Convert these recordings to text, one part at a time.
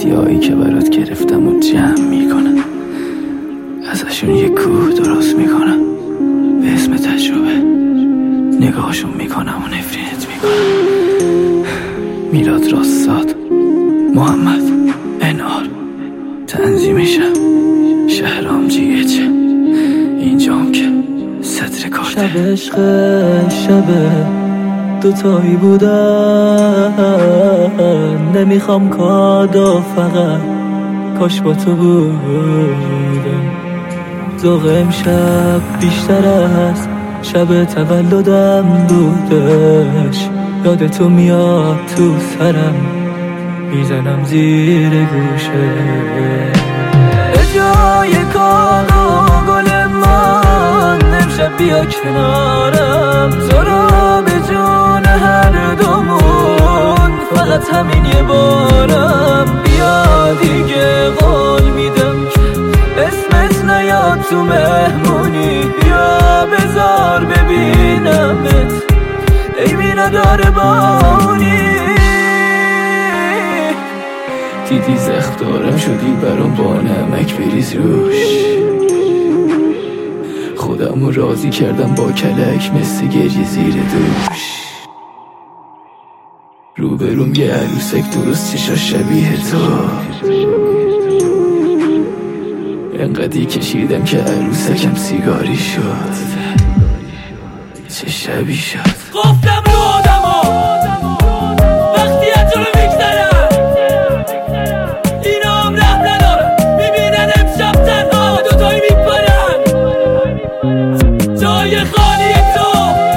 هدیه‌هایی که برات گرفتم و جمع میکنم، ازشون یه کوه درست میکنم به اسم تجربه. نگاهشون میکنم و نفرینت میکنم. میلاد راستاد، محمد انار، تنظیمشم شهرام جیهچه، اینجام که صدر کارته. شب عشق شب دوتایی بودن، نمیخوام کادو فقط کاش با تو بودم. ذوق امشب بیشتر از شب تولدم بودش، یاد تو میاد تو سرم، میزنم زیر گوشه. به جای کادو گل من امشب بیا کنارم، تو را به جون هر دومون فقط همین یه بارم. بیا دیگه قول میدم که اسمت نیاد تو مهمونی، بیا بذار ببینمت ایمی نداره بانی. دیدی زخم دارم شدی برام، با نمک بریز روش. خودمو راضی کردم با کلک مثل گریه زیر دوش. روبروم یه عروسک درست چشا شبیه تو، انقدی کشیدم که عروسکم سیگاری شد. چه شبی شد گفتم رو آدما وقتی از جلو میگذرم، اینا هم رحم ندارم، میبینن امشب تنها دوتایی میپرن. جای خالی تو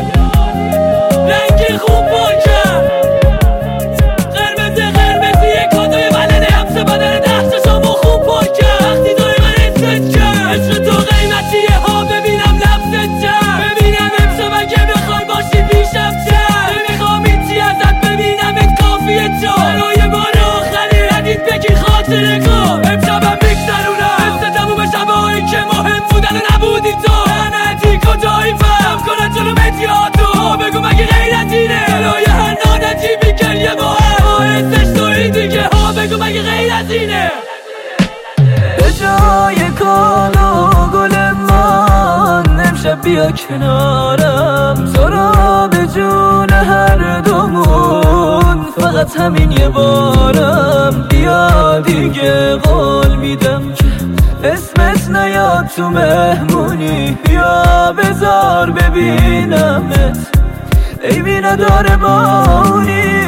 رنگ خوب پاکم، قرمز یه کادوی ولده همسه بدن دستشامو خوب پاکم. وقتی داره من اسمت کم، عشق تو قیمتیه ها، ببینم لبست کم، ببینم امشب اگه بخوای باشی پیشم چم. نمیخوام هیچی ازت ببینم ات کافیه تو، برای بار آخری ردیت بگیر خاطره کن. امشبم میگذرونم مثل تموم شبایی که مهم بودن و نبودی تو. لعنتی کجایی فهم کنن جلو مدیاتو، بگو مگه غیر از اینه برای هر نانجیبی گریه با باعثش توی دیگه ها، بگو مگه غیر از اینه. به جای کادو گل من امشب بیا کنارم، تو را به جون هر دومون فقط همین یه بارم. بیا دیگه قول میدم که اسمت نیاد تو مهمونی، بیا بذار ببینمت ایمی نداره بانی.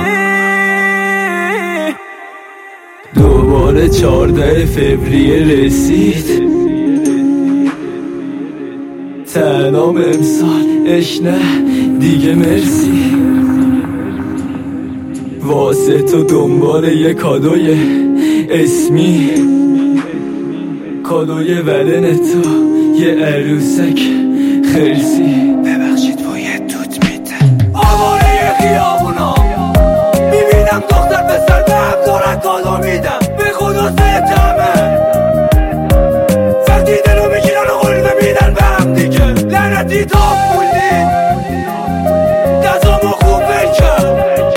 دوباره 14 فوریه رسید، تنام امسال اش نه دیگه مرسی. واسه تو دنبال یه کادوی اسمی، کادوی ولن تو یه عروسک خرسی. ببخشید باید دوت میدن آواره خیابونا، میبینم دختر پسر به هم دارن کادو میدم، به خدا ستمه. وقتی دلو میگیرن و قلبه میدن به هم دیگه، لعنتی تا بودی دستامو خوب بکن.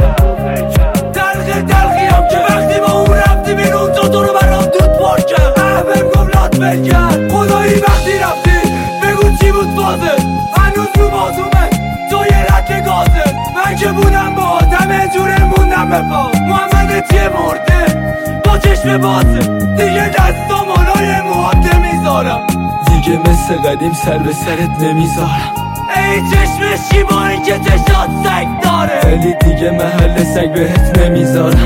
تلخی هم که وقتی با اون رفتی بیرون تو رو برام دود پارکن. احبم گملات بکن خدایی وقتی رفتی بگو چی بود فازه، هنوز رو بازومه تو یه رد گازه. من که بودم با آدم جوره موندم به پا، محمد چیه مرده با چشم بازه، دیگه دستام آلای موهات نمیذارم، دیگه مثل قدیم سر به سرت نمیذارم. ای چشم شیبایی که چشات سگ داره، ولی دیگه محل سگ بهت نمیذارم.